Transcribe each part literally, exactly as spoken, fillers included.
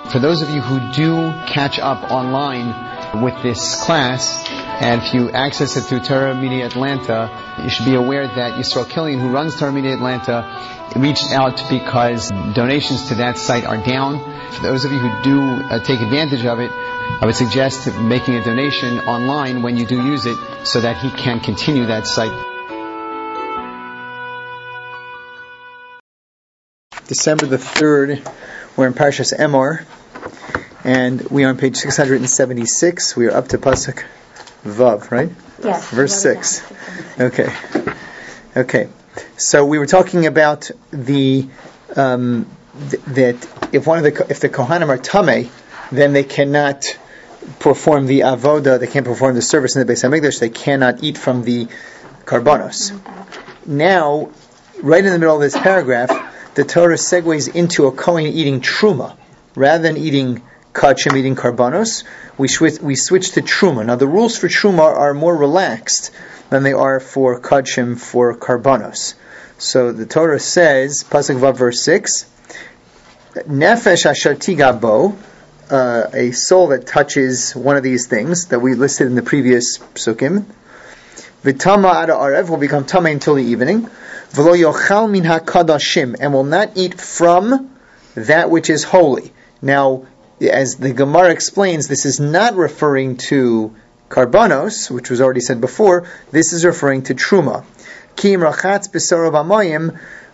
For those of you who do catch up online with this class, and if you access it through Torah Media Atlanta, you should be aware that Yisrael Killian, who runs Torah Media Atlanta, reached out because donations to that site are down. For those of you who do uh, take advantage of it, I would suggest making a donation online when you do use it so that he can continue that site. December the third, we're in Parshas Emor, and we are on page six hundred seventy-six. We are up to Pasuk Vav, right? Yes. Verse six. Okay. Okay. So we were talking about the um, th- that if one of the if the Kohanim are tamei, then they cannot perform the avoda. They can't perform the service in the Beis Hamikdash. They cannot eat from the karbanos. Now, right in the middle of this paragraph, the Torah segues into a Kohen eating truma rather than eating kachim, eating karbanos. We switch we switch to truma. Now, the rules for truma are more relaxed than they are for kachim, for karbanos. So the Torah says, Pasuk Vav verse six, Nefesh asher tiga bo, uh, a soul that touches one of these things that we listed in the previous psukim, V'tama ada arev, will become tamei until the evening, V'lo yochal min hakadashim, and will not eat from that which is holy. Now, as the Gemara explains, this is not referring to karbanos, which was already said before. This is referring to truma. Ki im rachatz b'sarav hamayim,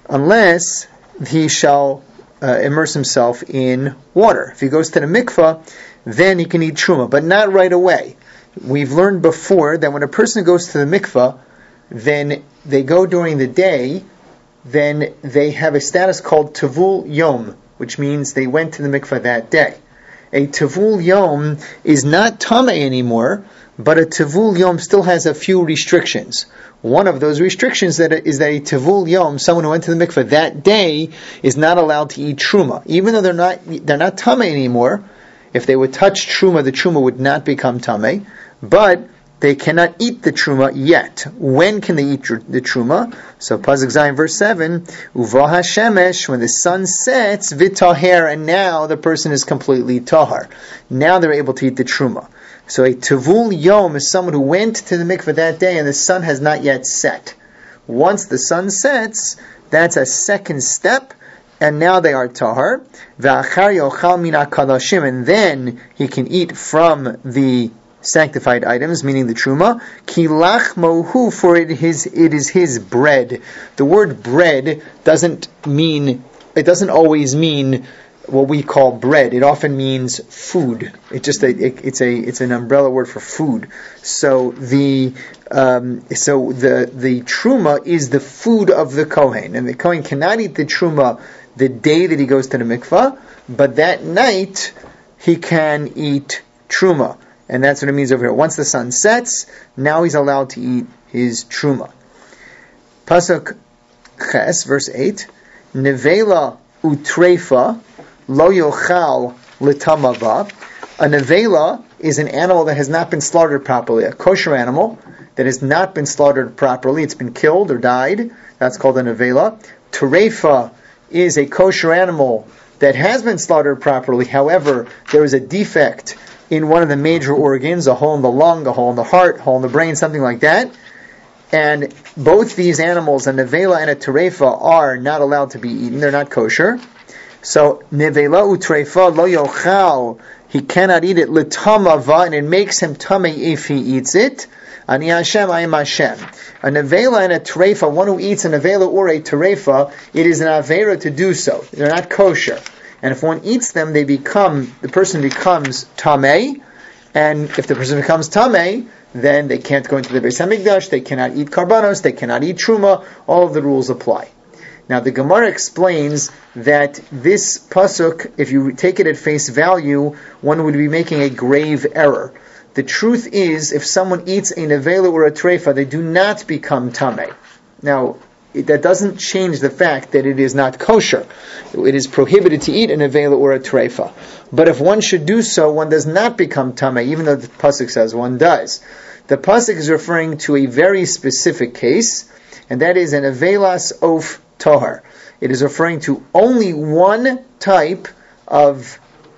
unless he shall uh, immerse himself in water. If he goes to the mikvah, then he can eat truma, but not right away. We've learned before that when a person goes to the mikvah, then they go during the day, then they have a status called Tavul Yom, which means they went to the mikvah that day. A Tavul Yom is not Tameh anymore, but a Tavul Yom still has a few restrictions. One of those restrictions that is that a Tavul Yom, someone who went to the mikvah that day, is not allowed to eat Truma. Even though they're not they're not Tameh anymore, if they would touch Truma, the Truma would not become Tameh, but they cannot eat the truma yet. When can they eat the truma? So Pasuk Zayin verse seven, Uva hashemesh, when the sun sets, v'taher, and now the person is completely tahar. Now they're able to eat the truma. So a tavul yom is someone who went to the mikveh that day and the sun has not yet set. Once the sun sets, that's a second step, and now they are tahar. V'achar yochal min hakadashim, and then he can eat from the sanctified items, meaning the truma. Ki lachmohu, for it is it is his bread. The word bread doesn't mean it doesn't always mean what we call bread. It often means food. It just a, it, it's a it's an umbrella word for food. So the um, so the the truma is the food of the kohen, and the kohen cannot eat the truma the day that he goes to the mikvah, but that night he can eat truma. And that's what it means over here. Once the sun sets, now he's allowed to eat his truma. Pasuk Ches, verse eight, Nevela utrefa lo yochal litamava. A nevela is an animal that has not been slaughtered properly, a kosher animal that has not been slaughtered properly. It's been killed or died. That's called a nevela. Trefa is a kosher animal that has been slaughtered properly. However, there is a defect in one of the major organs, a hole in the lung, a hole in the heart, a hole in the brain, something like that. And both these animals, a nevela and a terefa, are not allowed to be eaten. They're not kosher. So, nevela utrefa lo yochal, he cannot eat it, l'tamava, and it makes him tamei if he eats it. Ani Hashem, I am Hashem. A nevela and a terefa, one who eats a nevela or a terefa, it is an avera to do so. They're not kosher. And if one eats them, they become, the person becomes tamei, and if the person becomes tamei, then they can't go into the Beis Hamikdash, they cannot eat karbanos, they cannot eat truma, all of the rules apply. Now the Gemara explains that this pasuk, if you take it at face value, one would be making a grave error. The truth is, if someone eats a nevela or a trefa, they do not become tamei. Now, that doesn't change the fact that it is not kosher. It is prohibited to eat a nevela or a trefa. But if one should do so, one does not become tamei, even though the pasuk says one does. The pasuk is referring to a very specific case, and that is an avelas of tahar. It is referring to only one type of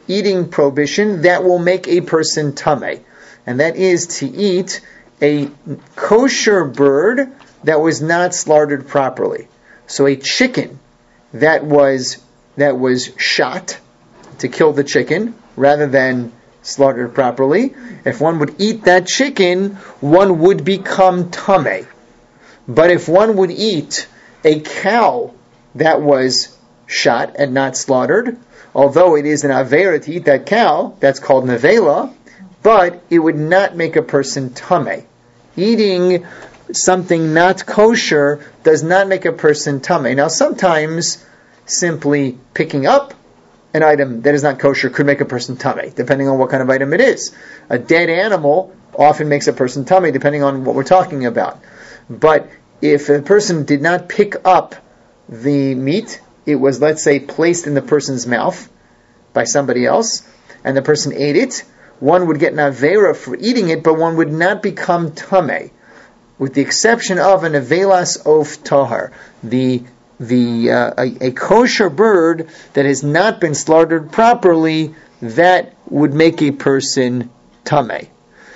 eating prohibition that will make a person tameh. And that is to eat a kosher bird that was not slaughtered properly. So a chicken that was that was shot to kill the chicken rather than slaughtered properly, if one would eat that chicken, one would become tameh. But if one would eat a cow that was shot and not slaughtered, although it is an avera to eat that cow, that's called nevela, but it would not make a person tameh. Eating something not kosher does not make a person tameh. Now sometimes simply picking up an item that is not kosher could make a person tameh, depending on what kind of item it is. A dead animal often makes a person tameh, depending on what we're talking about. But if a person did not pick up the meat, it was, let's say, placed in the person's mouth by somebody else, and the person ate it, one would get an avera for eating it, but one would not become tameh, with the exception of an avelas of tahar, the the uh, a, a kosher bird that has not been slaughtered properly, that would make a person tameh.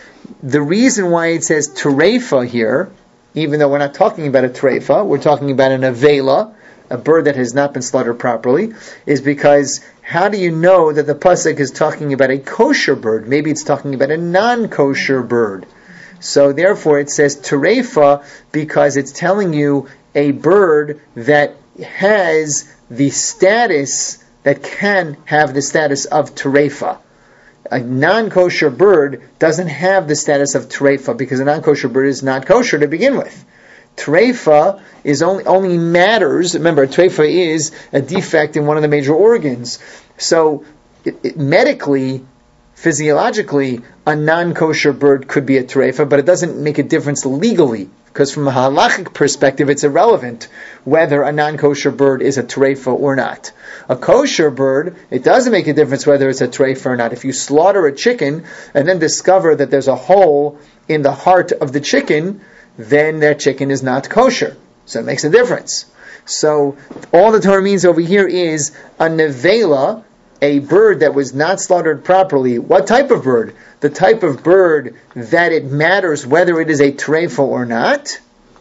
The reason why it says terefa here, even though we're not talking about a terefa, we're talking about an avela, a bird that has not been slaughtered properly, is because how do you know that the pasuk is talking about a kosher bird? Maybe it's talking about a non-kosher bird. So therefore it says terefa because it's telling you a bird that has the status, that can have the status of terefa. A non-kosher bird doesn't have the status of terefa because a non-kosher bird is not kosher to begin with. Terefa is only only matters. Remember, terefa is a defect in one of the major organs. So, it, it, medically, physiologically, a non-kosher bird could be a terefa, but it doesn't make a difference legally, because from a halachic perspective, it's irrelevant whether a non-kosher bird is a terefa or not. A kosher bird, it doesn't make a difference whether it's a terefa or not. If you slaughter a chicken and then discover that there's a hole in the heart of the chicken, then that chicken is not kosher. So it makes a difference. So all the Torah means over here is a nevela, a bird that was not slaughtered properly. What type of bird? The type of bird that it matters whether it is a terefa or not.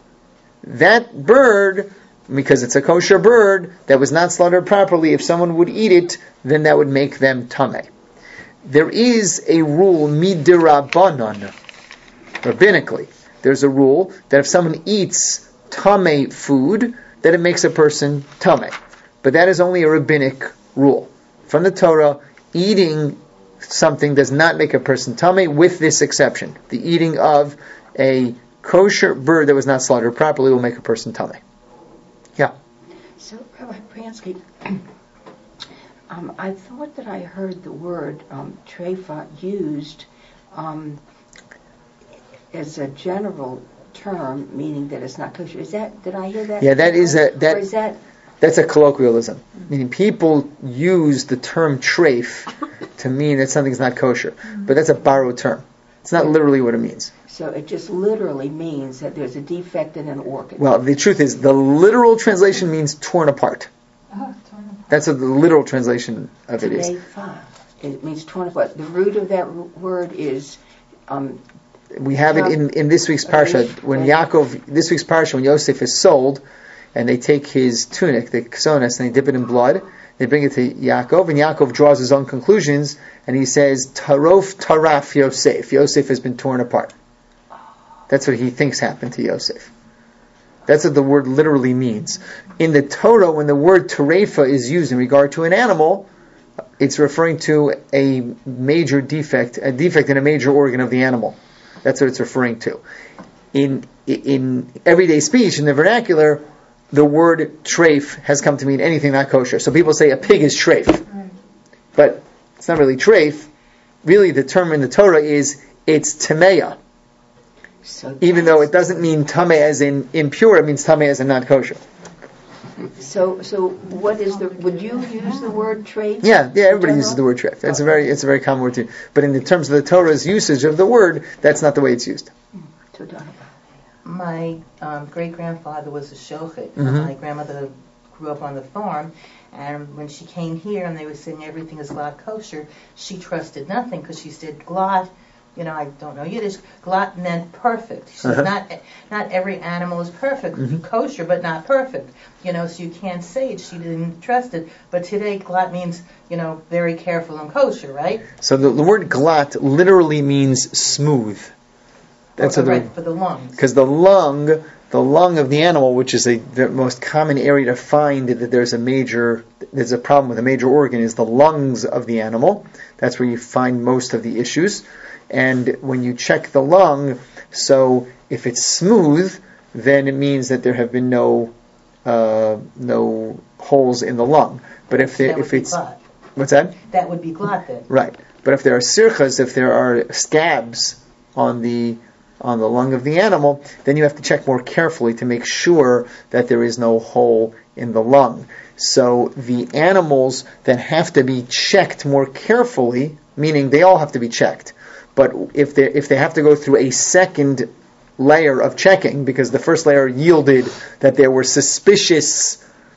That bird, because it's a kosher bird that was not slaughtered properly, if someone would eat it, then that would make them tameh. There is a rule midirabanan, rabbinically. There's a rule that if someone eats tameh food, that it makes a person tameh. But that is only a rabbinic rule. From the Torah, eating something does not make a person tameh, with this exception. The eating of a kosher bird that was not slaughtered properly will make a person tameh. Yeah. So, Rabbi Pransky, um, I thought that I heard the word um, trefa used um, as a general term, meaning that it's not kosher. Is that, did I hear that? Yeah, that is a, that, or is that that's a colloquialism. Mm-hmm. Meaning people use the term treif to mean that something's not kosher. Mm-hmm. But that's a borrowed term. It's not literally what it means. So it just literally means that there's a defect in an organ. Well, the truth is, the literal translation means torn apart. Oh, torn apart. That's what the literal translation of it is. It means torn apart. The root of that word is... Um, we have it in, in this week's parsha. When Yaakov, this week's parsha, when Yosef is sold, and they take his tunic, the ksonas, and they dip it in blood, they bring it to Yaakov, and Yaakov draws his own conclusions, and he says, Tarof Taraf Yosef. Yosef has been torn apart. That's what he thinks happened to Yosef. That's what the word literally means. In the Torah, when the word terefa is used in regard to an animal, it's referring to a major defect, a defect in a major organ of the animal. That's what it's referring to. In in everyday speech, in the vernacular, the word treif has come to mean anything not kosher. So people say a pig is treif. Right. But it's not really treif. Really, the term in the Torah is, it's tameya. So even though it doesn't mean tameh as in impure, it means tameh as in not kosher. So, so what is the? Would you use the word treif? Yeah, yeah. Everybody uses the word treif. It's a very, it's a very common word too. But in the terms of the Torah's usage of the word, that's not the way it's used. My um, great grandfather was a shochet. Mm-hmm. My grandmother grew up on the farm, And when she came here and they were saying everything is glatt kosher, she trusted nothing because she said glatt, you know, I don't know Yiddish, glatt meant perfect. She said Uh-huh. not not every animal is perfect, Mhm. kosher, but not perfect. You know, so you can't say it. She didn't trust it. But today, glatt means, you know, very careful and kosher, right? So the, the word glatt literally means smooth. That's oh, what right, for the lungs. Because the lung, the lung of the animal, which is a, the most common area to find that there's a major, there's a problem with a major organ, is the lungs of the animal. That's where you find most of the issues. And when you check the lung, so if it's smooth, then it means that there have been no uh, no holes in the lung. But if So there, that would if be it's glatt. what's that? That would be glatt then. Right. But if there are sirchas, if there are scabs on the on the lung of the animal, then you have to check more carefully to make sure that there is no hole in the lung. So the animals that have to be checked more carefully, meaning they all have to be checked, but if they if they have to go through a second layer of checking, because the first layer yielded that there were suspicious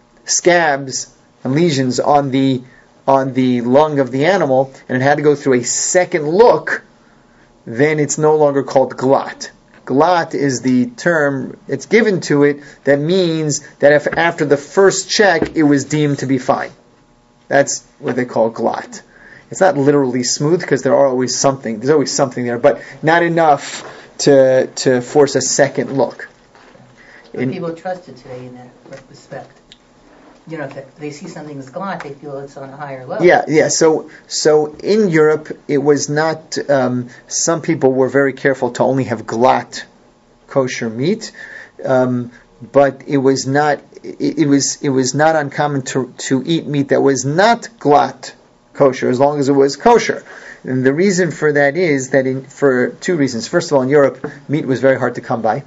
scabs and lesions on the on the lung of the animal, and it had to go through a second look, then it's no longer called glatt. Glatt is the term it's given to it that means that if after the first check it was deemed to be fine. That's what they call glatt. It's not literally smooth because there are always something. There's always something there, but not enough to to force a second look. But In- people trust it today in that respect. You know, if they see something as glatt, they feel it's on a higher level. Yeah, yeah. So, so in Europe, it was not. Um, some people were very careful to only have glatt kosher meat, um, but it was not. It, it was it was not uncommon to to eat meat that was not glatt kosher, as long as it was kosher. And the reason for that is that in, for two reasons. First of all, in Europe, meat was very hard to come by,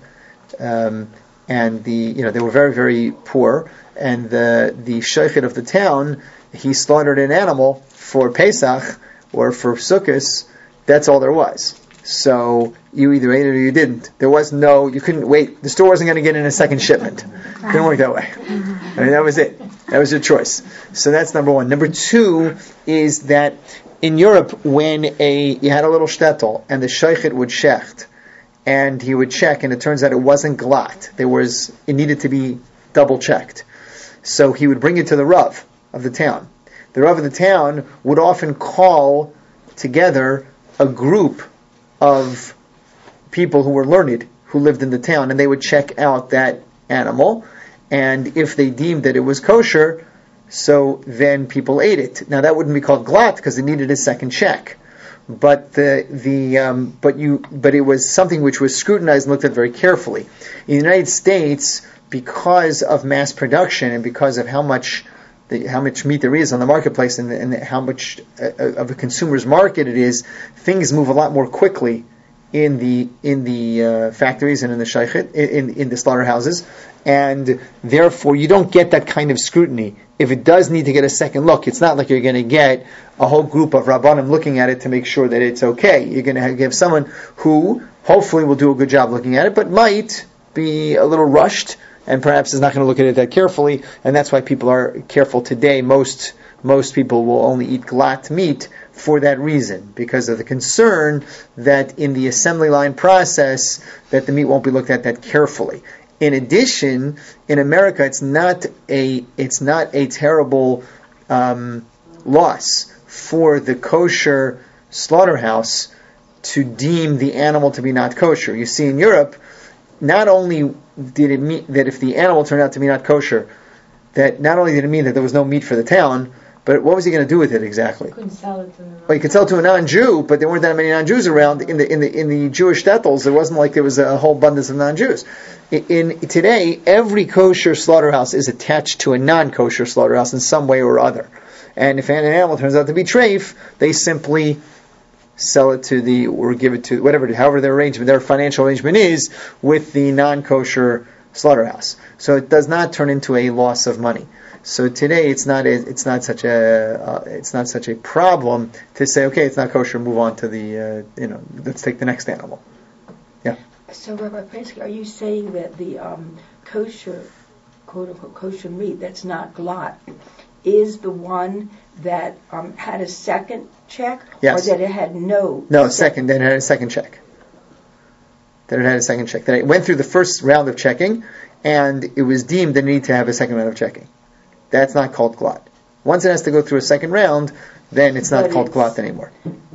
um, and the you know they were very very poor. And the the sheikhet of the town, he slaughtered an animal for Pesach or for Sukkot. That's all there was. So you either ate it or you didn't. There was no, you couldn't wait. The store wasn't going to get in a second shipment. It didn't work that way. I mean, that was it. That was your choice. So that's number one. Number two is that in Europe, when a you had a little shtetl and the sheikhet would shecht, and he would check, and it turns out it wasn't glatt. There was, it needed to be double checked. So he would bring it to the Rav of the town. The Rav of the town would often call together a group of people who were learned, who lived in the town, and they would check out that animal, and if they deemed that it was kosher, so then people ate it. Now that wouldn't be called glatt because it needed a second check. But the the um, but you but it was something which was scrutinized and looked at very carefully. In the United States, because of mass production and because of how much the, how much meat there is on the marketplace and, and how much uh, of a consumer's market it is, things move a lot more quickly in the in the uh, factories and in the sheichet, in in the slaughterhouses, and therefore you don't get that kind of scrutiny. If it does need to get a second look, it's not like you're going to get a whole group of rabbanim looking at it to make sure that it's okay. You're going to give someone who hopefully will do a good job looking at it, but might be a little rushed and perhaps is not going to look at it that carefully, and that's why people are careful today. Most most people will only eat glatt meat for that reason, because of the concern that in the assembly line process that the meat won't be looked at that carefully. In addition, in America, it's not a it's not a terrible um, loss for the kosher slaughterhouse to deem the animal to be not kosher. You see, in Europe, not only did it mean that if the animal turned out to be not kosher, that not only did it mean that there was no meat for the town, but what was he going to do with it exactly? Couldn't sell it to them. Well, you could sell it to a non-Jew, but there weren't that many non-Jews around in the in the in the Jewish shtetls. It wasn't like there was a whole abundance of non-Jews. In, in today, every kosher slaughterhouse is attached to a non-kosher slaughterhouse in some way or other. And if an animal turns out to be treif, they simply sell it to the, or give it to, whatever, however their arrangement, their financial arrangement is with the non-kosher slaughterhouse. So it does not turn into a loss of money. So today it's not a, it's not such a uh, it's not such a problem to say, okay, it's not kosher, move on to the uh, you know let's take the next animal. Yeah. So Rabbi Prensky, are you saying that the um, kosher, quote unquote kosher meat that's not glatt is the one that um, had a second check, Yes. or that it had no? No, second. Then it had a second check. Then it had a second check. Then it went through the first round of checking, and it was deemed the need to have a second round of checking. That's not called glut. Once it has to go through a second round, then it's not But called it's- glut anymore.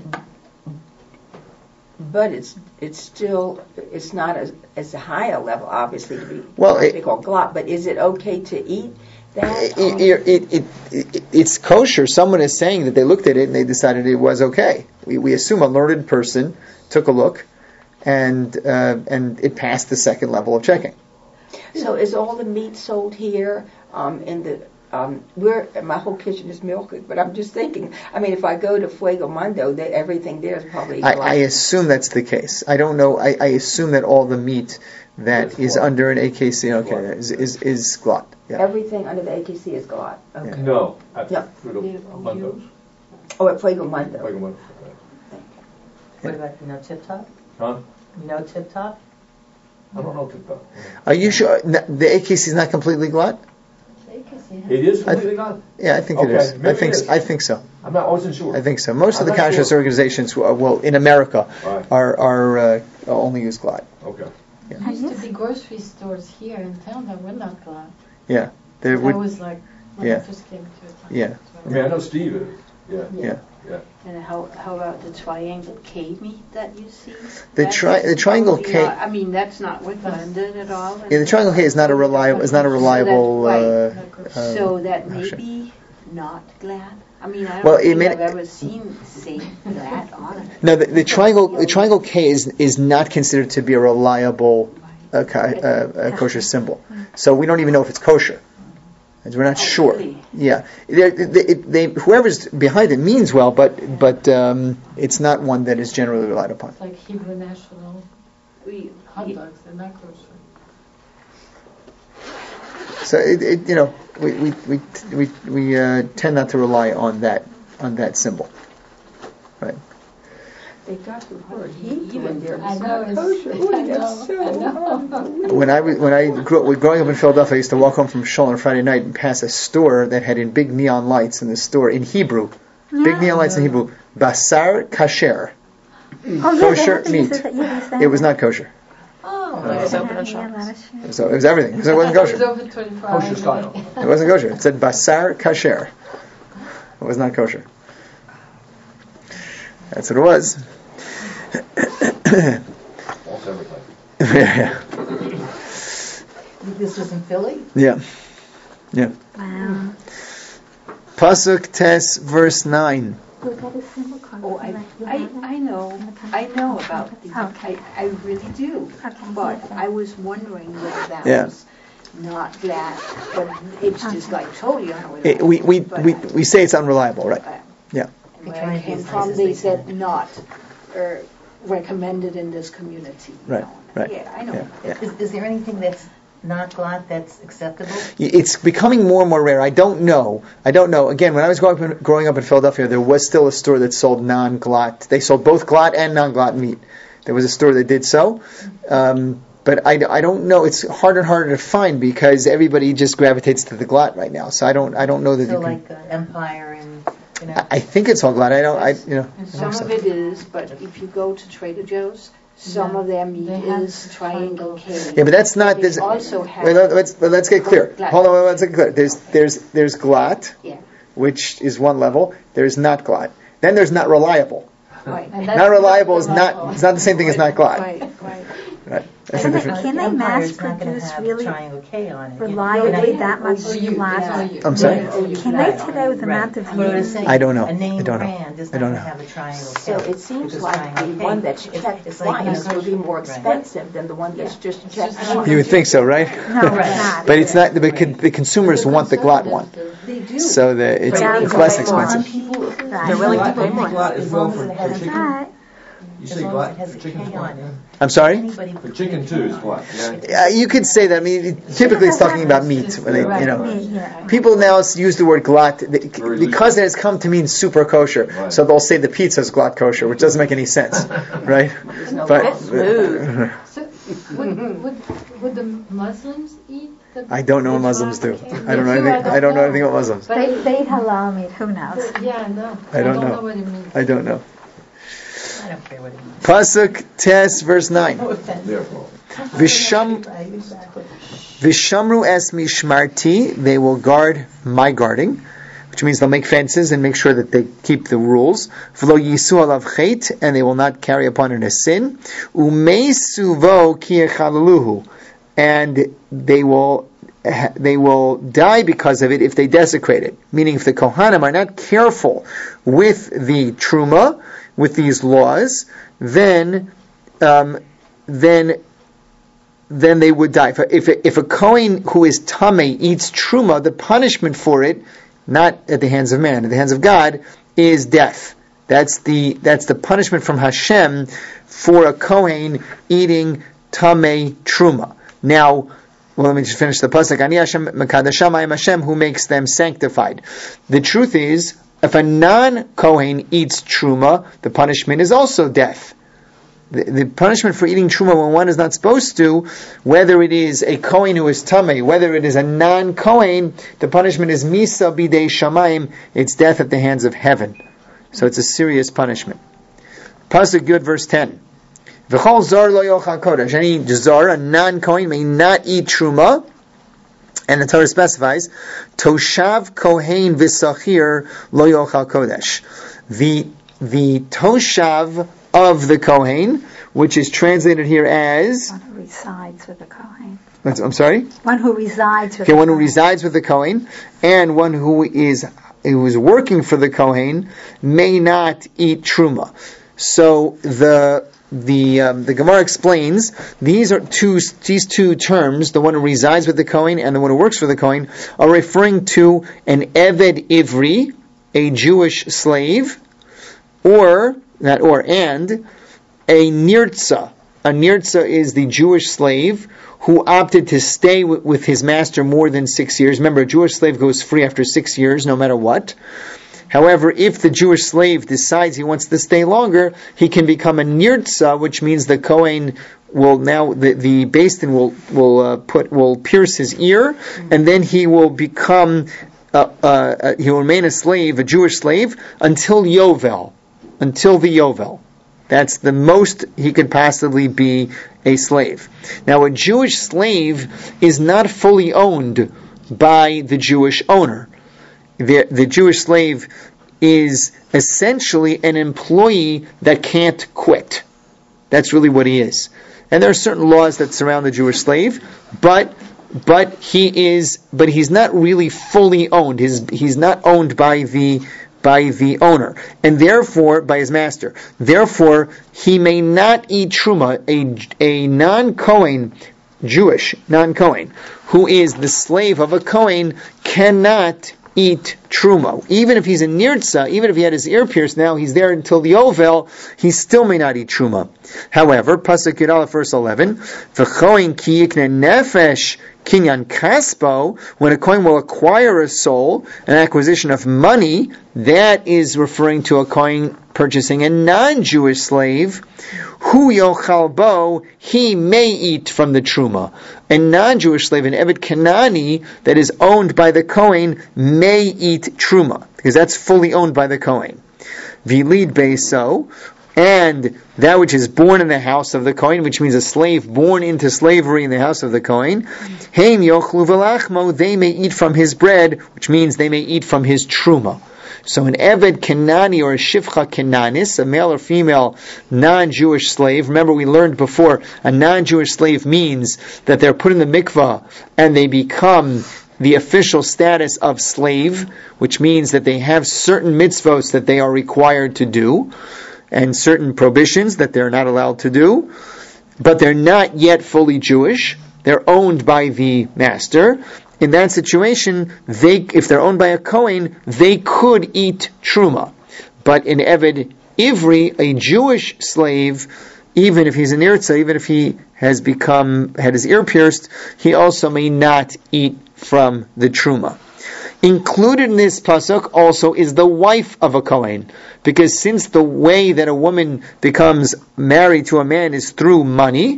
But it's it's still it's not as as high a level, obviously, to be Well, to it- be called glut. But is it okay to eat that? It, it, it, it, it, it's kosher. Someone is saying that they looked at it and they decided it was okay. We, we assume a learned person took a look, and uh, and it passed the second level of checking. So is all the meat sold here um, in the? Um, we're my whole kitchen is milking, but I'm just thinking. I mean, if I go to Fuego Mundo, they, everything there is probably. I, glut. I assume that's the case. I don't know. I, I assume that all the meat that That's is glut. under an A K C, okay, Glut. is is, is glut. Yeah. Everything under the A K C is glut. Okay. No, at No. Fuego Mundos. Oh, at Fuego Mundo. Fuego Mundos. What about, you know, Tip Top? Huh? You know Tip Top? I don't know TikTok. Are you sure n- the A K C is not completely glut? It is completely gone? Yeah, I think Okay, it is. I maybe think it s- is. I think so. I'm not, I wasn't sure. I think so. Most I'm of the not conscious sure. organizations, who are, well, in America, Right. are are uh, only use glut. Okay. There used to be grocery stores here in town that were not glad. Yeah, there That would. was like when Yeah. I first came to town. Yeah. I mean, I know Steve is. Yeah. Yeah. Yeah. And how how about the triangle K meat that you see? The That tri- is the triangle probably K- not- I mean, that's not recommended at all. Yeah, the triangle K is not a reliable. Is not a reliable. right. Uh, um, So that may option. be not glad. I mean, I don't Well, it think may- I've ever seen say glad on it. No, the, the triangle the triangle K is is not considered to be a reliable uh, ka- uh, uh, kosher symbol. So we don't even know if it's kosher. And we're not Oh, sure. really? Yeah, they, they, they, whoever's behind it means well, but but um, it's not one that is generally relied upon. It's like Hebrew National We, hot dogs, they're not kosher. So it, it you know we we we we, we uh, tend not to rely on that on that symbol, right? They got the word Hebrew in there. I It's know, not it's- kosher. Ooh, I that's know, I so know. When I was- when I grew up, growing up in Philadelphia, I used to walk home from shul on Friday night and pass a store that had in big neon lights in the store in Hebrew, big neon lights in Hebrew, basar kasher, Oh, yeah, kosher they have meat. things that- yeah, they say It was not kosher, Oh, It was open in Yeah, shops. that is true. so it was everything. So it wasn't It was kosher. over twenty-four hours. Kosher style. It wasn't kosher. It said basar kasher. It was not kosher. That's what it was. Almost everything. yeah, this was in Philly? yeah, yeah. Wow. Pasuk Tes, verse nine. Was that a symbol card? oh, I, Like, you I, have it? I know, I know about these. Okay. I, I really do. Okay. But I was wondering whether that Yeah. was not glad, but it's just like totally unreliable. It, we, we, But we, I- we say it's unreliable, right? uh, Yeah. And where They try I and be came as nice from, as they they said can. not uh, recommended in this community. you Right, know. right. Yeah, I know. Yeah, yeah. Is, is there anything that's not glot that's acceptable? It's becoming more and more rare. I don't know. I don't know. Again, when I was growing up in, growing up in Philadelphia, there was still a store that sold non-glot. They sold both glot and non-glot meat. There was a store that did so. Um, but I, I don't know. It's harder and harder to find because everybody just gravitates to the glot right now. So I don't I don't know that So you can. like uh, Empire and, you know. I, I think it's all glot. I don't. I you know. And I some think of so. it is, but if you go to Trader Joe's, some Yeah, of their meat they have is triangle K. Yeah, but that's not. They There's, also have wait, let- let's let's get clear. Glot. Hold on, let's get clear. There's there's there's glot, Yeah. which is one level. There's not glot. Then there's not reliable. Right. And that's Not reliable is reliable. not. It's not the same thing as not glot. Right, right. Right. That's a Can they- difference. can they Empire's mass not gonna produce have really triangle K on it. reliably You know, that much Or you, glot? yeah. I'm sorry? Can they today with the Right. amount of But what I'm meat? saying, I don't know. A name I don't know. brand is I not don't going to know. have a triangle K. So it seems because like triangle the K, one that's it's- checked it's like, you know, twice will be more right. expensive than the one that's just checked just once. You would think so, right? No, it's not. But it's not. The, the consumers want the glot one, They do. so the, it's, Right. it's less Right. expensive. Some people, Right. They're willing to pay Glot- more. Glot is well As for long as it has for a chicken. Right. You as say long as glot it has for a chicken's K glot, on it. yeah. I'm sorry. Anybody For could chicken put too it is on. glot. Yeah. Yeah, you could say that. I mean, typically it's talking about meat. When they, you know, Meat, yeah. people now use the word glot th- Very because it has come to mean super kosher. Right. So they'll say the pizza's glot kosher, which doesn't make any sense, right? no But That's smooth. So would, would, would the Muslims eat I don't know what Muslims do. I don't know anything. I don't know anything about Muslims. They, they halal meat. Who knows? Yeah, I know. I don't know. what it means. I don't know. I don't care what it means. Pasuk Tes, verse nine. No offense. Therefore. Visham Right, exactly. Vishamru es mishmarti. They will guard my guarding, which means they'll make fences and make sure that they keep the rules. V'lo yisu alav chet, and they will not carry upon it a sin. Umeisuvo ki echalaluhu, and they will they will die because of it if they desecrate it. Meaning, if the Kohanim are not careful with the truma, with these laws, then um, then then they would die. If a, if a Kohen who is tamei eats truma, the punishment for it, not at the hands of man, at the hands of God, is death. That's the that's the punishment from Hashem for a Kohen eating tamei truma. Now, well, let me just finish the pasuk. Ani Hashem mekadasham, I am Hashem who makes them sanctified. The truth is, if a non-Kohen eats truma, the punishment is also death. The, the punishment for eating truma when one is not supposed to, whether it is a Kohen who is tamei, whether it is a non-Kohen, the punishment is misa bidei shamayim. It's death at the hands of heaven. So it's a serious punishment. Pasuk Yud, verse ten. V'chol zar lo yochal kodesh. Any zar, a non-Kohen, may not eat truma. And the Torah specifies, Toshav Kohen v'sachir lo yochal kodesh. The the Toshav of the Kohen, which is translated here as One who resides with the Kohen. I'm sorry? One who resides with Okay, the one who Kohen. resides with the Kohen, and one who is who is working for the Kohen may not eat truma. So the the um, the Gemara explains these are two these two terms, the one who resides with the Kohen and the one who works for the Kohen, are referring to an Eved Ivri, a Jewish slave, or not or and a Nirtza. A Nirtza is the Jewish slave who opted to stay w- with his master more than six years. Remember, a Jewish slave goes free after six years, no matter what. However, if the Jewish slave decides he wants to stay longer, he can become a Nirtza, which means the Kohen will now, the, the Beis Din will, will uh, put, will pierce his ear, and then he will become, uh, uh, uh, he will remain a slave, a Jewish slave, until Yovel. Until the Yovel. That's the most he could possibly be a slave. Now, a Jewish slave is not fully owned by the Jewish owner. The, the Jewish slave is essentially an employee that can't quit. That's really what he is. And there are certain laws that surround the Jewish slave, but but he is but he's not really fully owned. He's he's not owned by the by the owner, and therefore by his master. Therefore, he may not eat truma. A a non-Kohen Jewish non-Kohen who is the slave of a Kohen cannot eat truma. Even if he's a nirtza, even if he had his ear pierced, now he's there until the ovel, he still may not eat truma. However, Pasuk Yud Aleph, verse eleven, v'choin ki yikne nefesh kinyan kaspo, when a Kohen will acquire a soul, an acquisition of money, that is referring to a Kohen purchasing a non-Jewish slave, hu yochal bo, he may eat from the truma. A non-Jewish slave, an Eved Kanani, that is owned by the Kohen, may eat truma, because that's fully owned by the Kohen. Vilid beiso, and that which is born in the house of the Kohen, which means a slave born into slavery in the house of the Kohen, heim yochlu v'lachmo, they may eat from his bread, which means they may eat from his truma. So an Eved Kenani or a Shifcha Kenanis, a male or female non-Jewish slave, remember we learned before, a non-Jewish slave means that they're put in the mikvah and they become the official status of slave, which means that they have certain mitzvos that they are required to do, and certain prohibitions that they're not allowed to do, but they're not yet fully Jewish. They're owned by the master. In that situation, they, if they're owned by a Kohen, they could eat truma. But in Eved Ivri, a Jewish slave, even if he's an Irtza, even if he has become, had his ear pierced, he also may not eat from the truma. Included in this pasuk also is the wife of a Kohen, because since the way that a woman becomes married to a man is through money,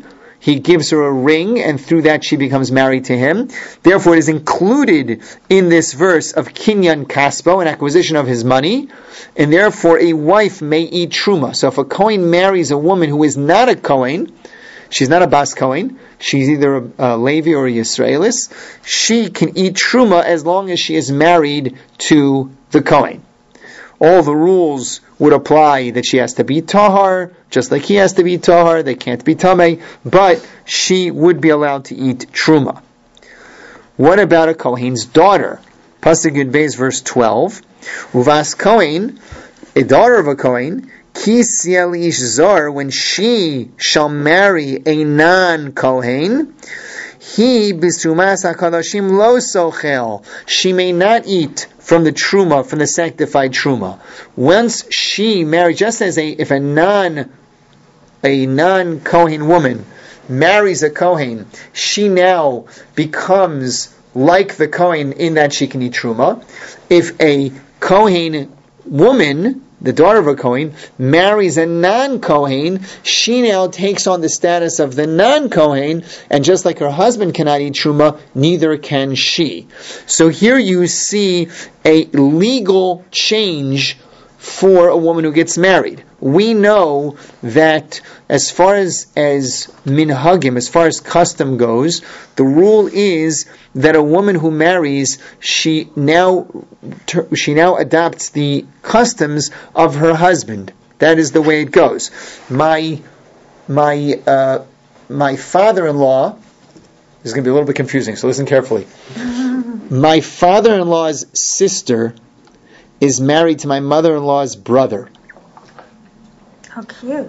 he gives her a ring, and through that she becomes married to him. Therefore, it is included in this verse of kinyan kaspo, an acquisition of his money, and therefore a wife may eat truma. So if a Kohen marries a woman who is not a Kohen, she's not a Bas Kohen, she's either a, a Levi or a Yisraelis, she can eat truma as long as she is married to the Kohen. All the rules would apply that she has to be tahar, just like he has to be tahar, they can't be tameh, but she would be allowed to eat truma. What about a Kohen's daughter? Pasuk Yud Beis, verse twelve. Uvas Kohen, a daughter of a Kohen, Kisiel ish zar, when she shall marry a non-Kohen, he bisumas hakadashim lo sochel, she may not eat from the truma, from the sanctified truma. Once she marries, just as a if a non a non Kohen woman marries a Kohen, she now becomes like the Kohen in that she can eat truma. If a Kohen woman, the daughter of a Kohen, marries a non-Kohen, she now takes on the status of the non-Kohen, and just like her husband cannot eat truma, neither can she. So here you see a legal change for a woman who gets married. We know that as far as, as minhagim, as far as custom goes, the rule is that a woman who marries, she now she now adopts the customs of her husband. That is the way it goes. My my uh, my father-in-law, this is going to be a little bit confusing, so listen carefully. My father-in-law's sister is married to my mother-in-law's brother. How cute.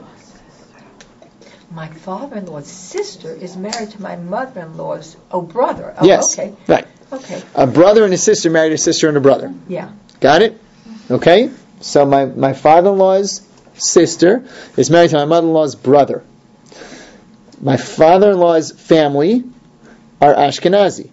My father-in-law's sister is married to my mother-in-law's oh brother. Oh, Yes, okay. right. Okay. A brother and a sister married a sister and a brother. Yeah. Got it? Okay? So my, my father-in-law's sister is married to my mother-in-law's brother. My father-in-law's family are Ashkenazi.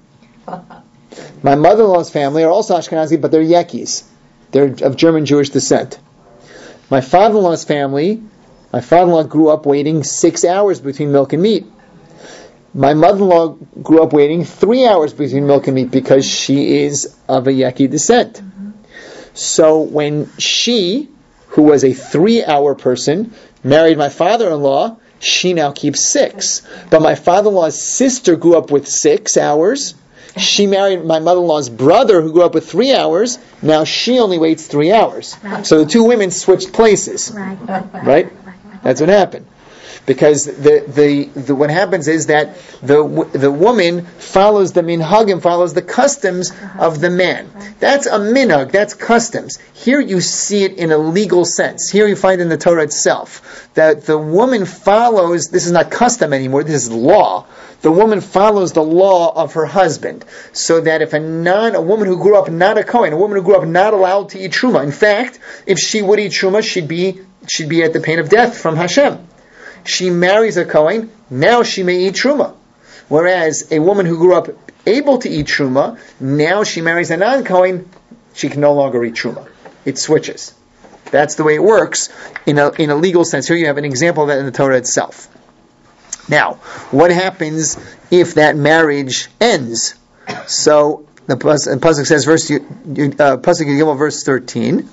My mother-in-law's family are also Ashkenazi, but they're Yekis. They're of German Jewish descent. My father-in-law's family, my father-in-law grew up waiting six hours between milk and meat. My mother-in-law grew up waiting three hours between milk and meat because she is of a Yeki descent. Mm-hmm. So when she, who was a three-hour person, married my father-in-law, she now keeps six. But my father-in-law's sister grew up with six hours. She married my mother-in-law's brother, who grew up with three hours. Now she only waits three hours. Right. So the two women switched places. Right? right? That's what happened. Because the, the, the what happens is that the the woman follows the minhagim, follows the customs of the man. That's a minhag, that's customs. Here you see it in a legal sense. Here you find in the Torah itself that the woman follows, this is not custom anymore, this is law. The woman follows the law of her husband. So that if a non, a woman who grew up not a Kohen, a woman who grew up not allowed to eat truma, in fact, if she would eat truma, she'd be, she'd be at the pain of death from Hashem. She marries a Kohen, now she may eat truma. Whereas a woman who grew up able to eat truma, now she marries a non-Kohen, she can no longer eat truma. It switches. That's the way it works in a in a legal sense. Here you have an example of that in the Torah itself. Now, what happens if that marriage ends? So the pasuk says, verse uh, pasuk Yigimel, verse thirteen.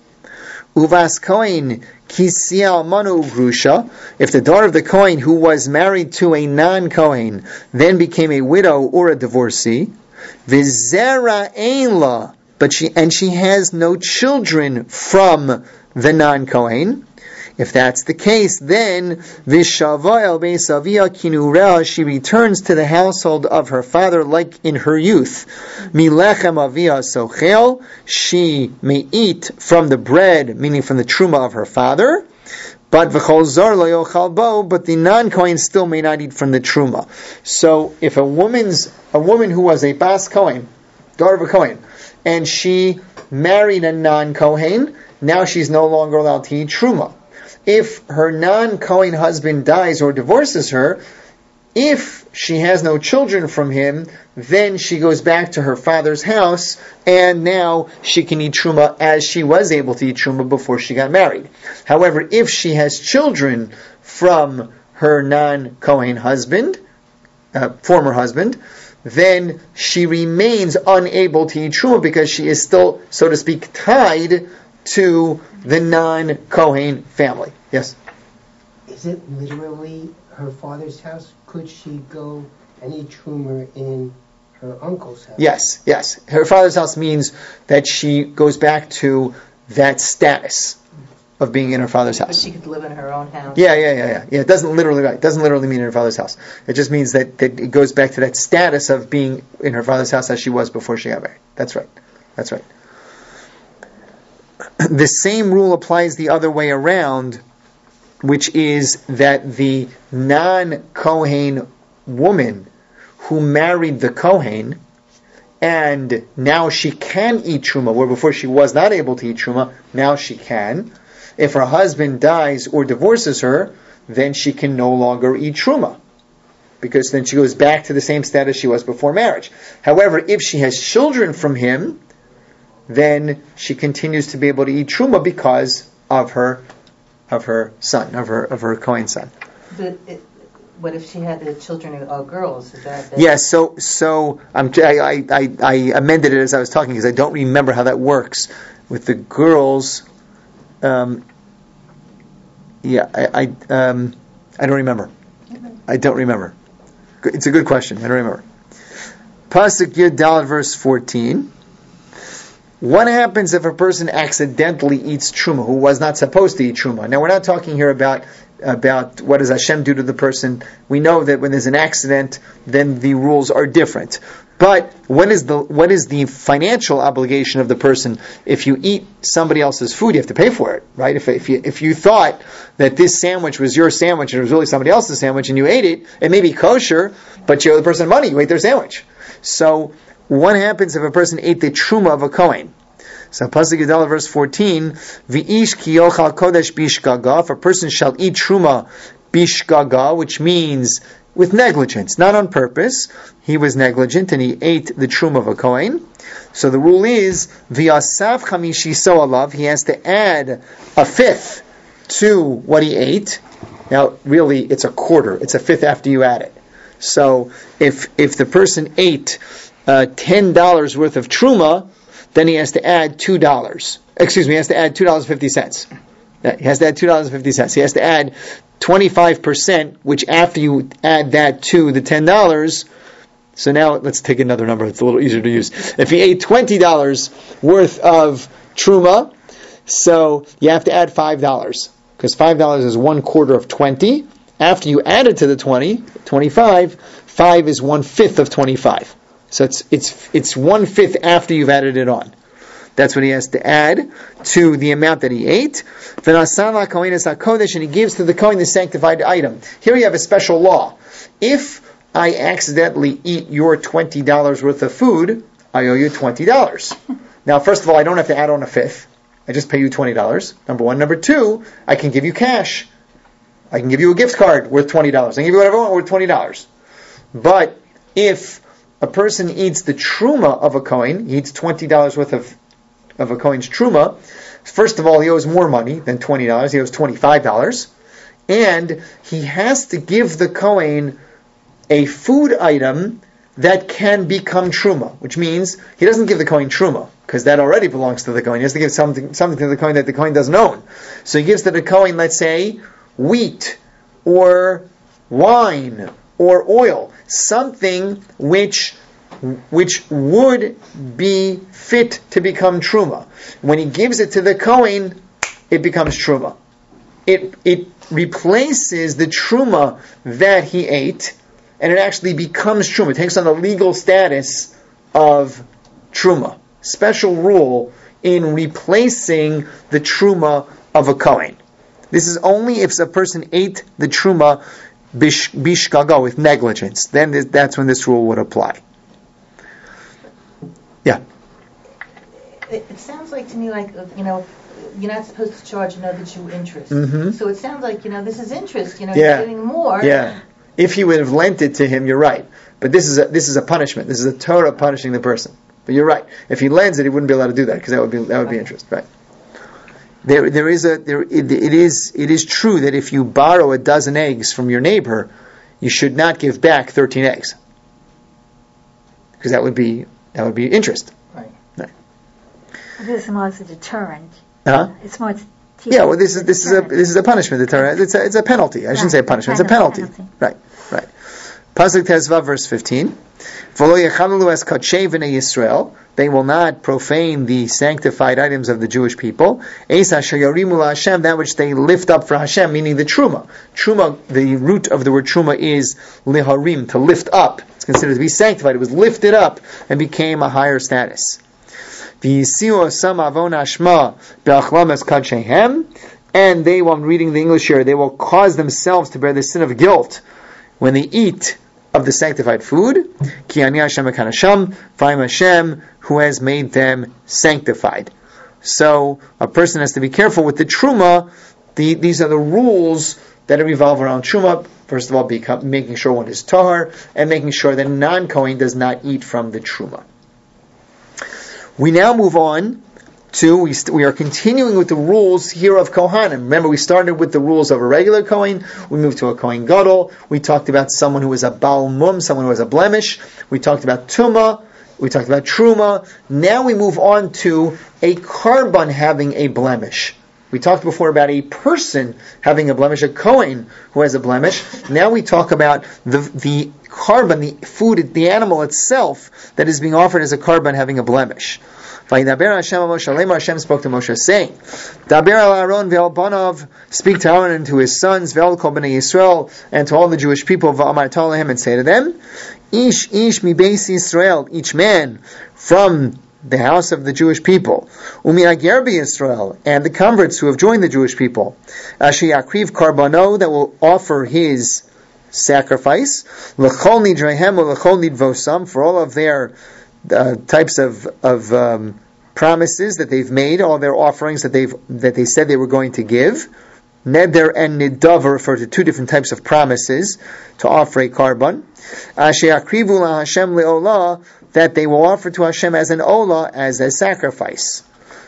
Uvas Kohen kisial manu grusha. If the daughter of the Kohen who was married to a non-Kohen then became a widow or a divorcee, vizera einla, but she and she has no children from the non-Kohen. If that's the case, then Vishava el Beisavia Kinurea, she returns to the household of her father like in her youth. Milechem Avia Sochel, she may eat from the bread, meaning from the truma of her father. But v'chol zar lo yochal bo, but the non-Kohen still may not eat from the truma. So if a woman's a woman who was a Bas Kohen, daughter of a Kohen, and she married a non-Kohen, now she's no longer allowed to eat truma. If her non-Kohen husband dies or divorces her, if she has no children from him, then she goes back to her father's house, and now she can eat truma as she was able to eat truma before she got married. However, if she has children from her non-Kohen husband, uh, former husband, then she remains unable to eat truma because she is still, so to speak, tied to the non-Kohen family. Yes? Is it literally her father's house? Could she go and eat truma in her uncle's house? Yes, yes. Her father's house means that she goes back to that status of being in her father's But house. she could live in her own house. Yeah, yeah, yeah, yeah. Yeah, it doesn't literally right. It doesn't literally mean in her father's house. It just means that, that it goes back to that status of being in her father's house as she was before she got married. That's right. That's right. The same rule applies the other way around, which is that the non-Kohen woman who married the Kohen, and now she can eat truma, where before she was not able to eat truma, now she can. If her husband dies or divorces her, then she can no longer eat truma, because then she goes back to the same status she was before marriage. However, if she has children from him, then she continues to be able to eat truma because of her of her son, of her of her Kohen son. But it, what if she had the children are all girls? Is that, that Yes, so so I'm, I, I, I amended it as I was talking because I don't remember how that works with the girls. Um, yeah, I I, um, I don't remember. I don't remember. It's a good question. I don't remember. Pasuk Yud Daled verse fourteen. What happens if a person accidentally eats truma, who was not supposed to eat truma? Now, we're not talking here about about what does Hashem do to the person. We know that when there's an accident, then the rules are different. But what is the what is the financial obligation of the person? If you eat somebody else's food, you have to pay for it, right? If if you if you thought that this sandwich was your sandwich and it was really somebody else's sandwich and you ate it, it may be kosher, but you owe the person money. You ate their sandwich. So what happens if a person ate the truma of a Kohen? So Pasuk Yudala verse fourteen, V'ish ki yochal kodesh bishgaga, if a person shall eat truma bishgaga, which means with negligence, not on purpose. He was negligent and he ate the truma of a Kohen. So the rule is, V'asaf chamishiso alav, he has to add a fifth to what he ate. Now, really, it's a quarter. It's a fifth after you add it. So if if the person ate uh, ten dollars worth of truma, then he has to add two dollars. Excuse me, he has to add two dollars and fifty cents. He has to add two dollars and fifty cents. He has to add twenty-five percent, which after you add that to the ten dollars, so now let's take another number. It's a little easier to use. If he ate twenty dollars worth of truma, so you have to add five dollars. Because five dollars is one quarter of twenty. After you add it to the twenty, twenty-five, five is one fifth of twenty-five. So it's it's it's one fifth after you've added it on. That's what he has to add to the amount that he ate. And he gives to the Kohen the sanctified item. Here you have a special law. If I accidentally eat your twenty dollars worth of food, I owe you twenty dollars. Now, first of all, I don't have to add on a fifth. I just pay you twenty dollars. Number one. Number two, I can give you cash. I can give you a gift card worth twenty dollars. I can give you whatever I want worth twenty dollars. But if a person eats the truma of a Kohen, he eats twenty dollars worth of, of a Kohen's truma, first of all, he owes more money than twenty dollars. He owes twenty-five dollars. And he has to give the Kohen a food item that can become truma, which means he doesn't give the Kohen truma, because that already belongs to the Kohen. He has to give something, something to the Kohen that the Kohen doesn't own. So he gives to the Kohen, let's say, wheat, or wine, or oil, something which which would be fit to become truma. When he gives it to the Kohen, it becomes truma. It it replaces the truma that he ate, and it actually becomes truma. It takes on the legal status of truma. Special rule in replacing the truma of a Kohen. This is only if a person ate the truma bish, bishgaga, with negligence. Then this, that's when this rule would apply. Yeah. It, it sounds like to me like, uh, you know, you're not supposed to charge another Jew interest. Mm-hmm. So it sounds like, you know, this is interest. You know, Yeah. you're getting more. Yeah. If he would have lent it to him, you're right. But this is a, this is a punishment. This is a Torah punishing the person. But you're right. If he lends it, he wouldn't be allowed to do that, because that would be that would be interest, right? there there is a there it, it is it is true that if you borrow a dozen eggs from your neighbor, you should not give back thirteen eggs, because that would be that would be interest. Right. Right. This is more as a deterrent. Huh? It's more. Yeah. Well, this is this is a this is a punishment. Deterrent. It's a it's a penalty. I shouldn't say a punishment. It's a penalty. Right. Right. Pasuk Tezvav, verse fifteen. They will not profane the sanctified items of the Jewish people. That which they lift up for Hashem, meaning the truma. Truma, the root of the word truma is liharim, to lift up. It's considered to be sanctified. It was lifted up and became a higher status. And they, while I'm reading the English here, they will cause themselves to bear the sin of guilt when they eat of the sanctified food. Ki ani Hashem ekanasham, for I am Hashem who has made them sanctified. So a person has to be careful with the truma. The, these are the rules that revolve around truma. First of all, become, making sure one is tahar, and making sure that a non-Kohen does not eat from the truma. We now move on to, we, st- we are continuing with the rules here of Kohanim. Remember, we started with the rules of a regular Kohen, we moved to a Kohen Gadol, we talked about someone who was a Baal Mum, someone who was a blemish, we talked about Tumah, we talked about Truma. Now we move on to a Karban having a blemish. We talked before about a person having a blemish, a Kohen who has a blemish. Now we talk about the the Karban, the food, the animal itself that is being offered as a Karban having a blemish. Vayidaber Hashem Moshe Lemar, Hashem spoke to Moshe saying, Daber al Aaron ve'al banav, speak to Aaron and to his sons, ve'al kol bnei Yisrael, and to all the Jewish people, va'amar ta'alehem, and say to them, Ish ish mi beis Yisrael, each man from the house of the Jewish people, umi ager Yisrael, and the converts who have joined the Jewish people, asher yakriv karbano, that will offer his sacrifice, l'chol nidrehem u'l'chol nidvosam, for all of their Uh, types of of um, promises that they've made, all their offerings that they've that they said they were going to give. Neder and Nidav refer to two different types of promises to offer a karban. Asher akrivu la Hashem leolah, that they will offer to Hashem as an olah, as a sacrifice.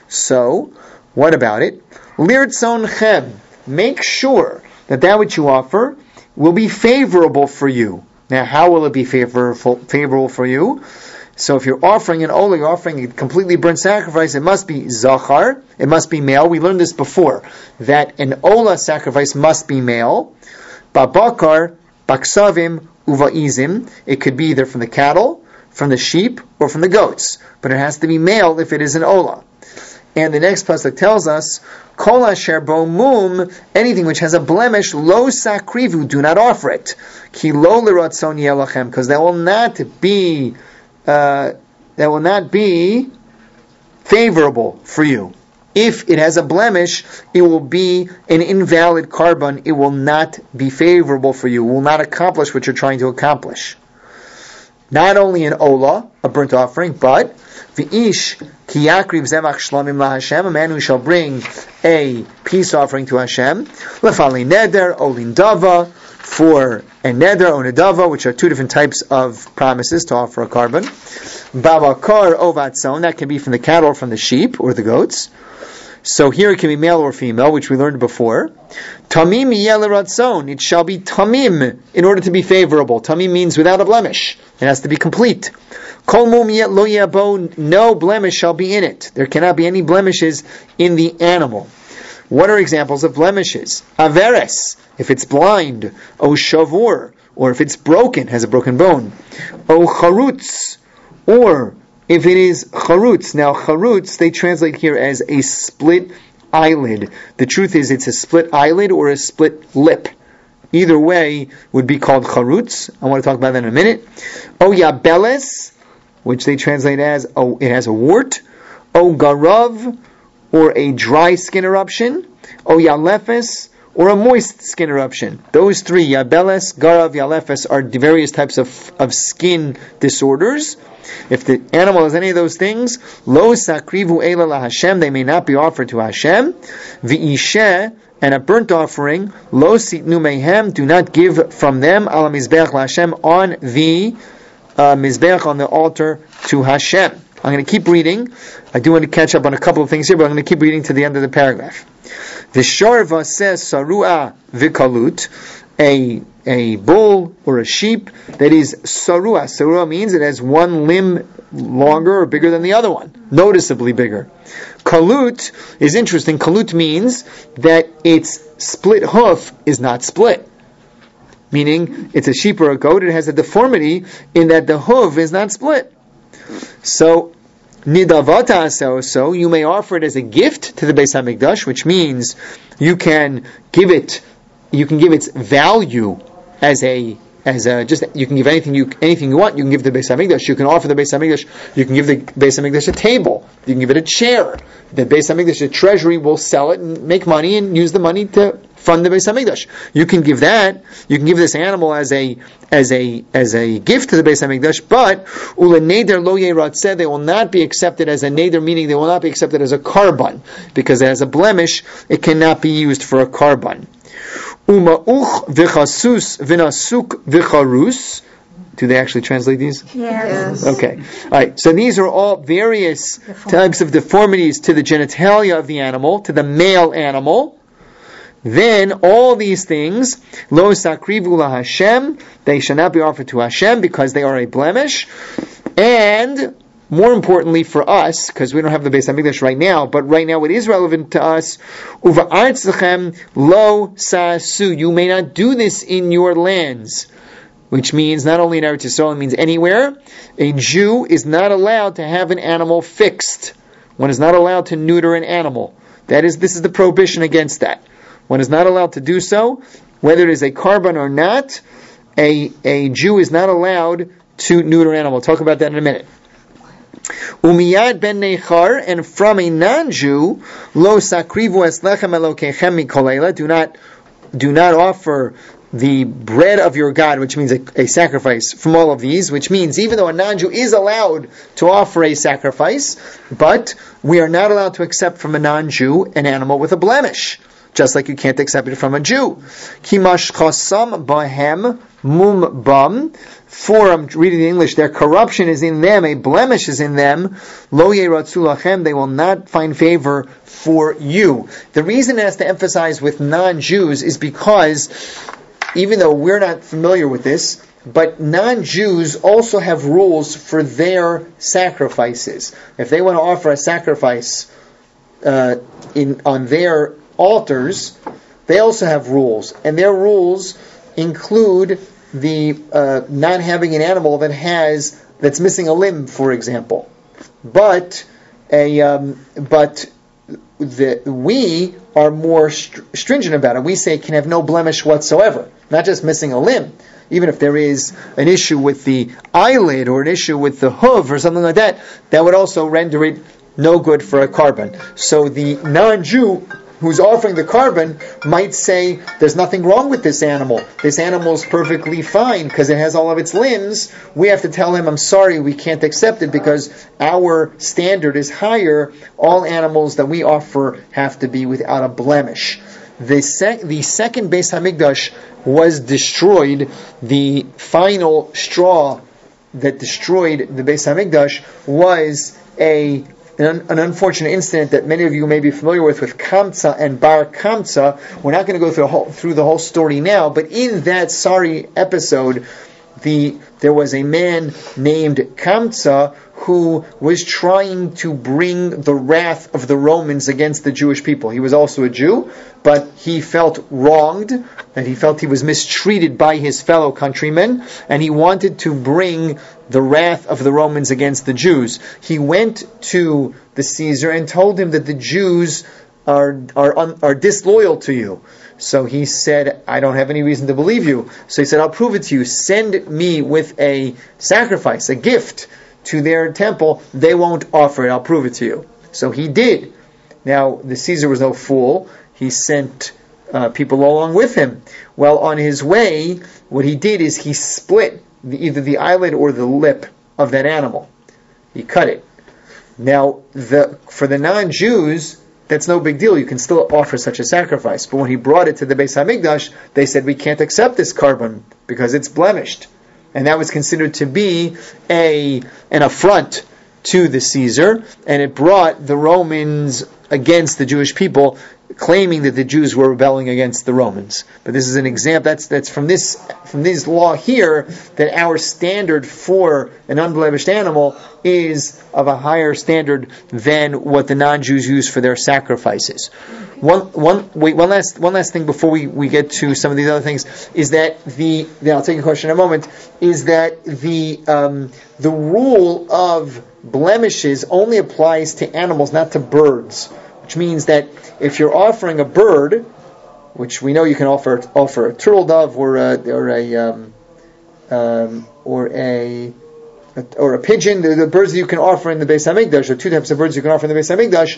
So, what about it? Lirtzon chem, make sure that that which you offer will be favorable for you. Now, how will it be favorable favorable for you? So if you're offering an olah, you're offering a completely burnt sacrifice, it must be zachar, it must be male. We learned this before, that an olah sacrifice must be male. Babakar, baksavim, uvaizim, it could be either from the cattle, from the sheep, or from the goats. But it has to be male if it is an olah. And the next pasuk tells us, kol asher bo mum, anything which has a blemish, lo sakrivu, do not offer it. Ki lo liratzon yelachem, because that will not be Uh, that will not be favorable for you. If it has a blemish, it will be an invalid karban. It will not be favorable for you. It will not accomplish what you're trying to accomplish. Not only an olah, a burnt offering, but v'ish ki yakriv zevach shlamim la Hashem, a man who shall bring a peace offering to Hashem, lefali neder, olin dava, for a neder or nedava, which are two different types of promises to offer a karban. Babakar ovatzon, that can be from the cattle or from the sheep or the goats. So here it can be male or female, which we learned before. Tamim yeleratzon, it shall be tamim in order to be favorable. Tamim means without a blemish. It has to be complete. Kol mum lo yabo, no blemish shall be in it. There cannot be any blemishes in the animal. What are examples of blemishes? Averes, if it's blind. O shavur, or if it's broken, has a broken bone. O charutz, or if it is charutz. Now charutz, they translate here as a split eyelid. The truth is it's a split eyelid or a split lip. Either way would be called charutz. I want to talk about that in a minute. O yabeles, which they translate as, oh, it has a wart. O garav, or a dry skin eruption. O yalefes, or a moist skin eruption. Those three, yabeles, garav, yalefes, are various types of, of skin disorders. If the animal has any of those things, lo sakrivu ela la Hashem, they may not be offered to Hashem. V'isheh, and a burnt offering, lo sitnu mehem, do not give from them, ala mizbeach la Hashem, on the uh, mizbeach, on the altar to Hashem. I'm going to keep reading. I do want to catch up on a couple of things here, but I'm going to keep reading to the end of the paragraph. The Sharva says Sarua Vikalut, a a bull or a sheep that is Sarua. Sarua means it has one limb longer or bigger than the other one, noticeably bigger. Kalut is interesting. Kalut means that its split hoof is not split. Meaning, it's a sheep or a goat, it has a deformity in that the hoof is not split. So, nidavata so you may offer it as a gift to the Beis Hamikdash, which means you can give it, you can give its value as a as a just you can give anything you anything you want. You can give the Beis Hamikdash. You can offer the Beis Hamikdash. You can give the Beis Hamikdash a table. You can give it a chair. The Beis Hamikdash, the treasury, will sell it and make money and use the money to fund the Beis Hamikdash. You can give that. You can give this animal as a as a as a gift to the Beis Hamikdash. But ule neder lo yeratzeh, they will not be accepted as a neder, meaning they will not be accepted as a karban, because it has a blemish. It cannot be used for a karban. Uma'uch v'chasus v'nasuk v'charus. Do they actually translate these? Yes. Okay. All right. So these are all various types of deformities to the genitalia of the animal, to the male animal. Then all these things, lo sakrivu la Hashem, they shall not be offered to Hashem because they are a blemish. And more importantly for us, because we don't have the Beis Hamikdash right now, but right now it is relevant to us. Uva'artzechem lo sasu. You may not do this in your lands, which means not only in Eretz Yisrael, it means anywhere. A Jew is not allowed to have an animal fixed. One is not allowed to neuter an animal. That is, this is the prohibition against that. One is not allowed to do so, whether it is a karban or not. A a Jew is not allowed to neuter an animal. We'll talk about that in a minute. Umiyad ben nechar, and from a non-Jew, lo sakrivu es lechem elokechem mikolela, do not do not offer the bread of your God, which means a, a sacrifice from all of these, which means even though a non-Jew is allowed to offer a sacrifice, but we are not allowed to accept from a non-Jew an animal with a blemish, just like you can't accept it from a Jew. Kimash chasam bahem mum bam. For, I'm reading the English, their corruption is in them, a blemish is in them. Lo yeratzu lachem, they will not find favor for you. The reason it has to emphasize with non-Jews is because, even though we're not familiar with this, but non-Jews also have rules for their sacrifices. If they want to offer a sacrifice uh, in on their altars, they also have rules, and their rules include the uh, not having an animal that has that's missing a limb, for example. But a um, but the, we are more str- stringent about it. We say it can have no blemish whatsoever, not just missing a limb. Even if there is an issue with the eyelid or an issue with the hoof or something like that, that would also render it no good for a karban. So the non-Jew who's offering the karban might say, there's nothing wrong with this animal. This animal is perfectly fine because it has all of its limbs. We have to tell him, I'm sorry, we can't accept it because our standard is higher. All animals that we offer have to be without a blemish. The, sec- the second Beis Hamikdash was destroyed. The final straw that destroyed the Beis Hamikdash was a An, an unfortunate incident that many of you may be familiar with, with Kamsa and Bar Kamsa. We're not going to go through the whole, through the whole story now, but in that sorry episode, the there was a man named Kamsa who was trying to bring the wrath of the Romans against the Jewish people. He was also a Jew, but he felt wronged, and he felt he was mistreated by his fellow countrymen, and he wanted to bring the wrath of the Romans against the Jews. He went to the Caesar and told him that the Jews are are un, are disloyal to you. So he said, I don't have any reason to believe you. So he said, I'll prove it to you. Send me with a sacrifice, a gift to their temple. They won't offer it. I'll prove it to you. So he did. Now, the Caesar was no fool. He sent uh, people along with him. Well, on his way, what he did is he split the, either the eyelid or the lip of that animal. He cut it. Now, the for the non-Jews, that's no big deal. You can still offer such a sacrifice. But when he brought it to the Beis Hamikdash, they said, we can't accept this karban because it's blemished. And that was considered to be a an affront to the Caesar, and it brought the Romans against the Jewish people, claiming that the Jews were rebelling against the Romans. But this is an example. That's that's from this from this law here that our standard for an unblemished animal is of a higher standard than what the non-Jews use for their sacrifices. One one wait one last one last thing before we, we get to some of these other things is that the then I'll take a question in a moment is that the um, the rule of blemishes only applies to animals, not to birds. Which means that if you're offering a bird, which we know you can offer offer a turtle dove or a or a um, um, or a, a or a pigeon, the, the birds that you can offer in the Beis Hamikdash, or two types of birds you can offer in the Beis Hamikdash.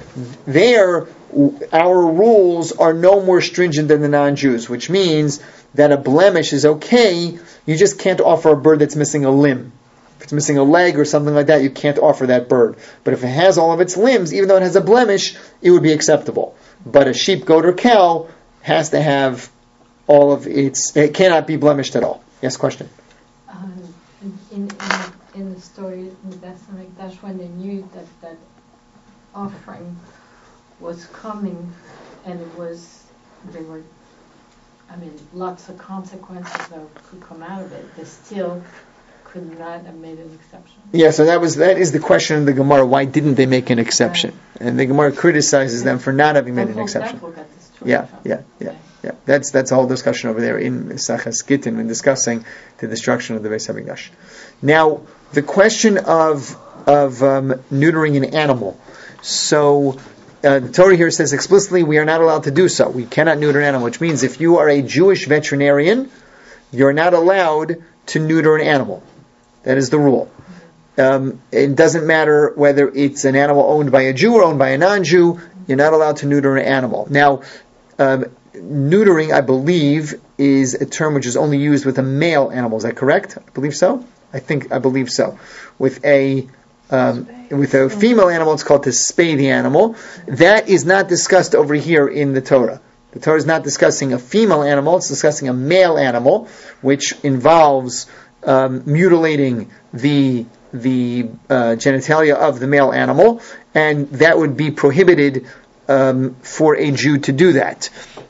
There, our rules are no more stringent than the non-Jews, which means that a blemish is okay. You just can't offer a bird that's missing a limb. If it's missing a leg or something like that, you can't offer that bird. But if it has all of its limbs, even though it has a blemish, it would be acceptable. But a sheep, goat, or cow has to have all of its, it cannot be blemished at all. Yes, question? Um, in, in, in the story in the Beis Hamikdash, when they knew that that offering was coming, and it was, they were, I mean, lots of consequences that could come out of it, they still could not have made an exception. Yeah, so that was that is the question in the Gemara. Why didn't they make an exception? Right. And the Gemara criticizes them for not having made an exception. Yeah, yeah, yeah, yeah. That's that's a whole discussion over there in Maseches Gittin when discussing the destruction of the Beis Hamikdash. Now, the question of of um, neutering an animal. So uh, the Torah here says explicitly we are not allowed to do so. We cannot neuter an animal, which means if you are a Jewish veterinarian, you're not allowed to neuter an animal. That is the rule. Um, it doesn't matter whether it's an animal owned by a Jew or owned by a non-Jew. You're not allowed to neuter an animal. Now, um, neutering, I believe, is a term which is only used with a male animal. Is that correct? I believe so. I think I believe so. With a um, with a female animal, it's called to spay the animal. That is not discussed over here in the Torah. The Torah is not discussing a female animal; it's discussing a male animal, which involves Um, mutilating the the uh, genitalia of the male animal, and that would be prohibited um, for a Jew to do that.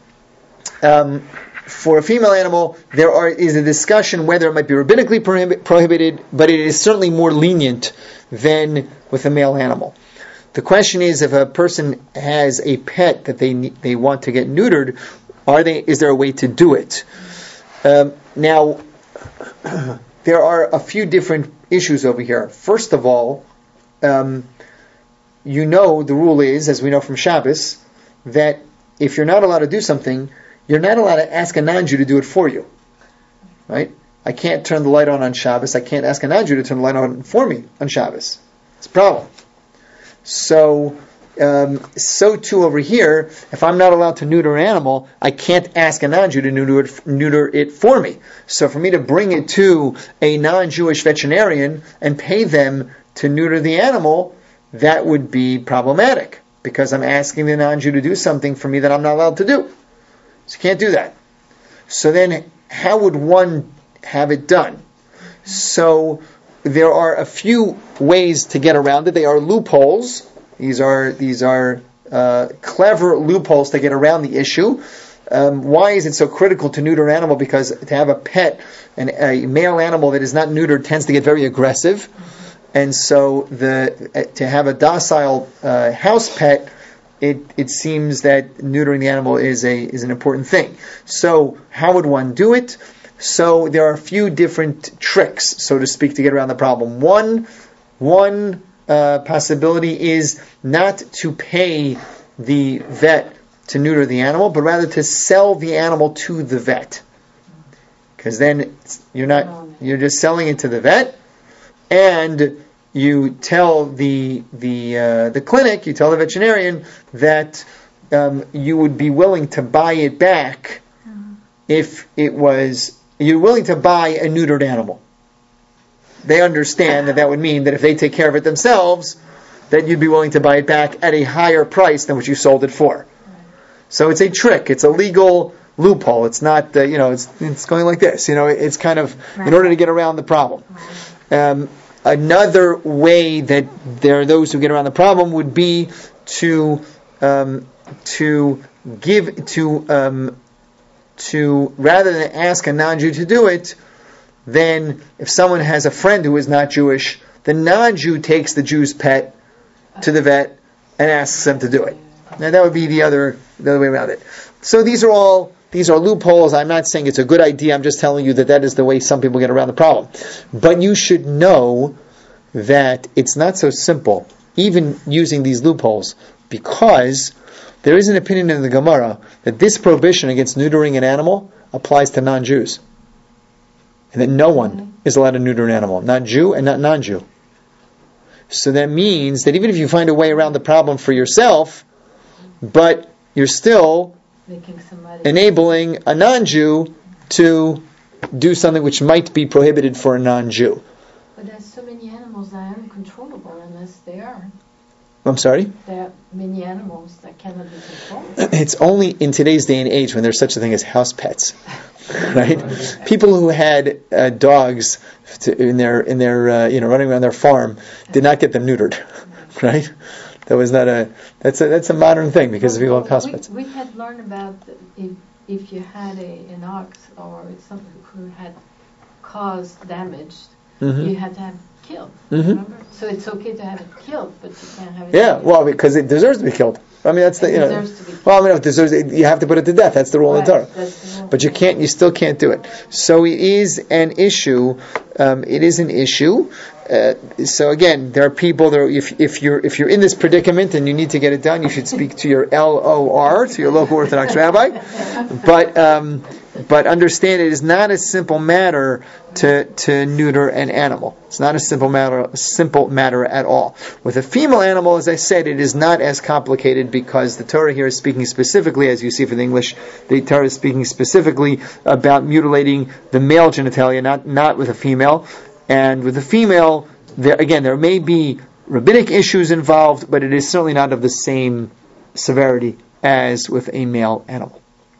Um, for a female animal, there are, is a discussion whether it might be rabbinically prohibi- prohibited, but it is certainly more lenient than with a male animal. The question is, if a person has a pet that they they want to get neutered, are they? Is there a way to do it? Um, now. There are a few different issues over here. First of all, um, you know the rule is, as we know from Shabbos, that if you're not allowed to do something, you're not allowed to ask a non-Jew to do it for you. Right? I can't turn the light on on Shabbos. I can't ask a non-Jew to turn the light on for me on Shabbos. It's a problem. So, um, so too over here, if I'm not allowed to neuter an animal, I can't ask a non-Jew to neuter it, neuter it for me. So for me to bring it to a non-Jewish veterinarian and pay them to neuter the animal, that would be problematic, because I'm asking the non-Jew to do something for me that I'm not allowed to do. So you can't do that. So then, how would one have it done? So there are a few ways to get around it. They are loopholes. These are these are uh, clever loopholes to get around the issue. Um, why is it so critical to neuter an animal? Because to have a pet, an, a male animal that is not neutered tends to get very aggressive, and so the uh, to have a docile uh, house pet, it it seems that neutering the animal is a is an important thing. So how would one do it? So there are a few different tricks, so to speak, to get around the problem. One one. Uh, possibility is not to pay the vet to neuter the animal, but rather to sell the animal to the vet. Because then you're not, you're just selling it to the vet, and you tell the the uh, the clinic, you tell the veterinarian that um, you would be willing to buy it back if it was, you're willing to buy a neutered animal. They understand that that would mean that if they take care of it themselves, that you'd be willing to buy it back at a higher price than what you sold it for. So it's a trick. It's a legal loophole. It's not, uh, you know, it's it's going like this. You know, it's kind of in order to get around the problem. Um, another way that there are those who get around the problem would be to um, to give to um, to rather than ask a non-Jew to do it, then if someone has a friend who is not Jewish, the non-Jew takes the Jew's pet to the vet and asks them to do it. Now that would be the other the other way around it. So these are all these are loopholes. I'm not saying it's a good idea. I'm just telling you that that is the way some people get around the problem. But you should know that it's not so simple, even using these loopholes, because there is an opinion in the Gemara that this prohibition against neutering an animal applies to non-Jews. And that no one is allowed to neuter an animal, not Jew and not non-Jew. So that means that even if you find a way around the problem for yourself, but you're still enabling a non-Jew to do something which might be prohibited for a non-Jew. But there's so many animals that are uncontrollable unless they are. I'm sorry? There are many animals that cannot be controlled. It's only in today's day and age when there's such a thing as house pets, right? People who had uh, dogs to, in their in their uh, you know running around their farm did not get them neutered, right? That was not a that's a that's a modern thing because people have house we, pets. We had learned about if if you had a an ox or something who had caused damage, Mm-hmm. you had to have it killed. Mm-hmm. Remember? So it's okay to have it killed, but you can't have it. Yeah, killed. well, because it deserves to be killed. I mean, that's the It you know. deserves to be killed. Well, I mean, if it deserves, it, you have to put it to death. That's the rule Right, of the Torah. that's the rule. But you can't. You still can't do it. So it is an issue. Um, it is an issue. Uh, so again, there are people that are, if if you're if you're in this predicament and you need to get it done, you should speak to your L O R, to your local Orthodox rabbi. But um, but understand, it is not a simple matter to to neuter an animal. It's not a simple matter a simple matter at all. With a female animal, as I said, it is not as complicated because the Torah here is speaking specifically, as you see for the English, the Torah is speaking specifically about mutilating the male genitalia, not not with a female. And with the female, there again, there may be rabbinic issues involved, but it is certainly not of the same severity as with a male animal.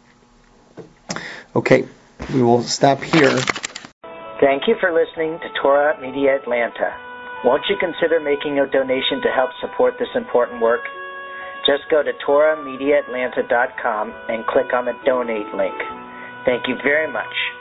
Okay, we will stop here. Thank you for listening to Torah Media Atlanta. Won't you consider making a donation to help support this important work? Just go to torah media atlanta dot com and click on the donate link. Thank you very much.